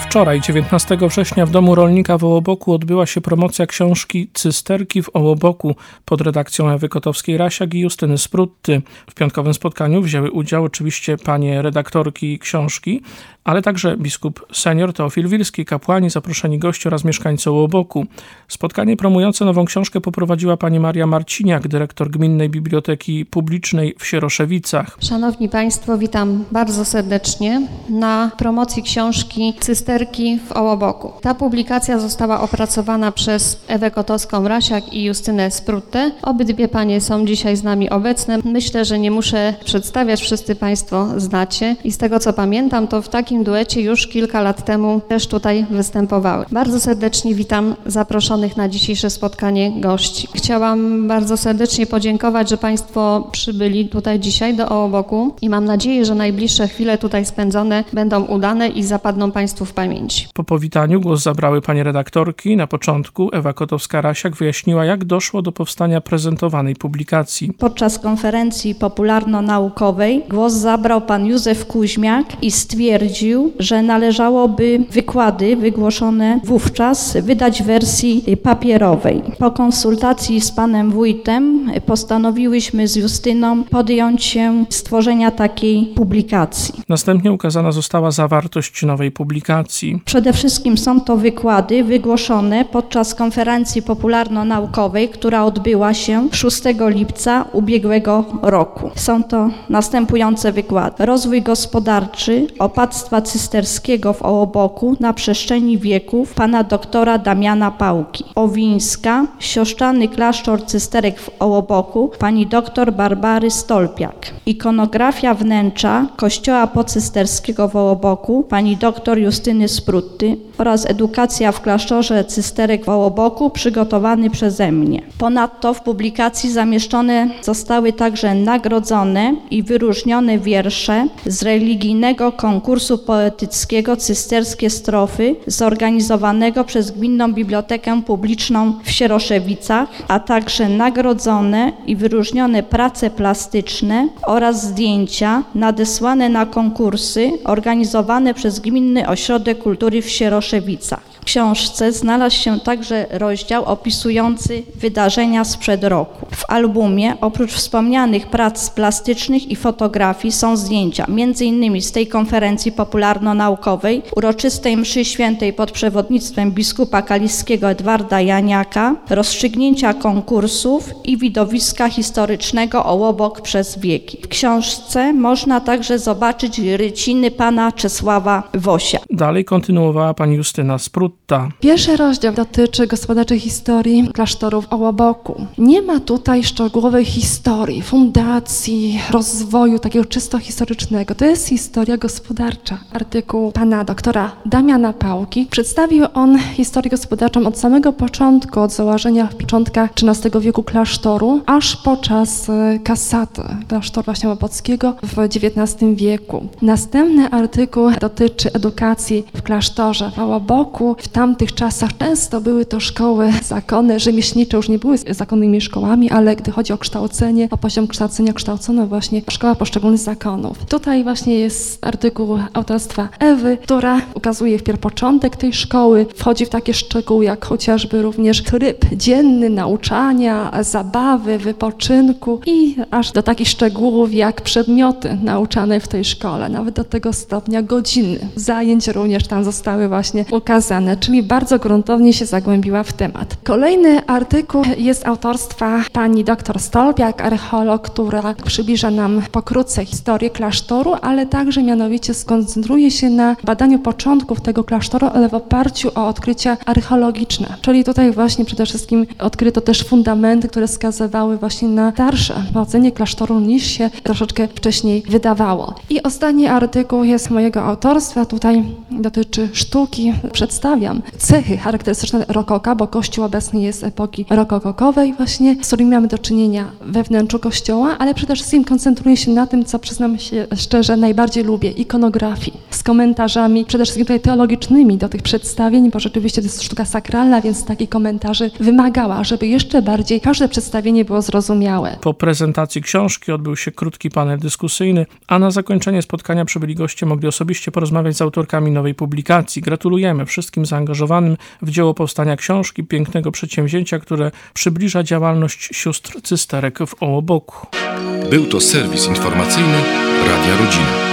Wczoraj, 19 września, w Domu Rolnika w Ołoboku odbyła się promocja książki Cysterki w Ołoboku pod redakcją Ewy Kotowskiej-Rasiak i Justyny Sprutty. W piątkowym spotkaniu wzięły udział oczywiście panie redaktorki książki, ale także biskup senior Teofil Wilski, kapłani, zaproszeni goście oraz mieszkańcy Ołoboku. Spotkanie promujące nową książkę poprowadziła pani Maria Marciniak, dyrektor Gminnej Biblioteki Publicznej w Sieroszewicach. Szanowni Państwo, witam bardzo serdecznie na promocji książki Cysterki w Ołoboku. Ta publikacja została opracowana przez Ewę Kotowską-Rasiak i Justynę Spruttę. Obydwie panie są dzisiaj z nami obecne. Myślę, że nie muszę przedstawiać, wszyscy Państwo znacie i z tego co pamiętam, to w takim duecie już kilka lat temu też tutaj występowały. Bardzo serdecznie witam zaproszonych na dzisiejsze spotkanie gości. Chciałam bardzo serdecznie podziękować, że Państwo przybyli tutaj dzisiaj do Ołoboku i mam nadzieję, że najbliższe chwile tutaj spędzone będą udane i zapadną Państwu w pamięci. Po powitaniu głos zabrały panie redaktorki. Na początku Ewa Kotowska-Rasiak wyjaśniła, jak doszło do powstania prezentowanej publikacji. Podczas konferencji popularno-naukowej głos zabrał pan Józef Kuźmiak i stwierdził, że należałoby wykłady wygłoszone wówczas wydać w wersji papierowej. Po konsultacji z panem wójtem postanowiłyśmy z Justyną podjąć się stworzenia takiej publikacji. Następnie ukazana została zawartość nowej publikacji. Przede wszystkim są to wykłady wygłoszone podczas konferencji popularno-naukowej, która odbyła się 6 lipca ubiegłego roku. Są to następujące wykłady. Rozwój gospodarczy opactwa cysterskiego w Ołoboku na przestrzeni wieków pana doktora Damiana Pałki. Owińska, siostrzany klasztor cysterek w Ołoboku pani doktor Barbary Stolpiak. Ikonografia wnętrza kościoła pocysterskiego w Ołoboku pani doktor Justyny Sprutty oraz edukacja w klasztorze cysterek w Ołoboku przygotowany przeze mnie. Ponadto w publikacji zamieszczone zostały także nagrodzone i wyróżnione wiersze z religijnego konkursu poetyckiego Cysterskie strofy zorganizowanego przez Gminną Bibliotekę Publiczną w Sieroszewicach, a także nagrodzone i wyróżnione prace plastyczne oraz zdjęcia nadesłane na konkursy organizowane przez Gminny Ośrodek Kultury w Sieroszewicach. W książce znalazł się także rozdział opisujący wydarzenia sprzed roku. W albumie oprócz wspomnianych prac plastycznych i fotografii są zdjęcia m.in. z tej konferencji popularno-naukowej, uroczystej mszy świętej pod przewodnictwem biskupa kaliskiego Edwarda Janiaka, rozstrzygnięcia konkursów i widowiska historycznego Ołobok przez wieki. W książce można także zobaczyć ryciny pana Czesława Wosia. Dalej kontynuowała pani Justyna Sprutta. Pierwszy rozdział dotyczy gospodarczej historii klasztoru w Ołoboku. Nie ma tutaj szczegółowej historii, fundacji, rozwoju takiego czysto historycznego. To jest historia gospodarcza. Artykuł pana doktora Damiana Pałki. Przedstawił on historię gospodarczą od samego początku, od założenia w początkach XIII wieku klasztoru, aż po czas kasaty klasztoru właśnie łobockiego w XIX wieku. Następny artykuł dotyczy edukacji w klasztorze w Ołoboku. W tamtych czasach często były to szkoły zakonne, rzemieślnicze, już nie były zakonnymi szkołami, ale gdy chodzi o kształcenie, o poziom kształcenia kształcono właśnie szkoła poszczególnych zakonów. Tutaj właśnie jest artykuł autorstwa Ewy, która ukazuje wpierw początek tej szkoły, wchodzi w takie szczegóły jak chociażby również tryb dzienny nauczania, zabawy, wypoczynku i aż do takich szczegółów jak przedmioty nauczane w tej szkole, nawet do tego stopnia godziny zajęć również tam zostały właśnie ukazane, czyli bardzo gruntownie się zagłębiła w temat. Kolejny artykuł jest autorstwa pani dr Stolpiak, archeolog, która przybliża nam pokrótce historię klasztoru, ale także mianowicie skoncentruje się na badaniu początków tego klasztoru, ale w oparciu o odkrycia archeologiczne. Czyli tutaj właśnie przede wszystkim odkryto też fundamenty, które wskazywały właśnie na starsze pochodzenie klasztoru niż się troszeczkę wcześniej wydawało. I ostatni artykuł jest mojego autorstwa, tutaj dotyczy sztuki. Przedstawię przedstawiam cechy charakterystyczne rokoka, bo kościół obecny jest epoki rokokowej właśnie, z którymi mamy do czynienia we wnętrzu kościoła, ale przede wszystkim koncentruję się na tym, co przyznam się szczerze najbardziej lubię, ikonografii, z komentarzami przede wszystkim tutaj teologicznymi do tych przedstawień, bo rzeczywiście to jest sztuka sakralna, więc takich komentarzy wymagała, żeby jeszcze bardziej każde przedstawienie było zrozumiałe. Po prezentacji książki odbył się krótki panel dyskusyjny, a na zakończenie spotkania przybyli goście mogli osobiście porozmawiać z autorkami nowej publikacji. Gratulujemy wszystkim zaangażowanym w dzieło powstania książki, pięknego przedsięwzięcia, które przybliża działalność sióstr cysterek w Ołoboku. Był to serwis informacyjny Radia Rodzina.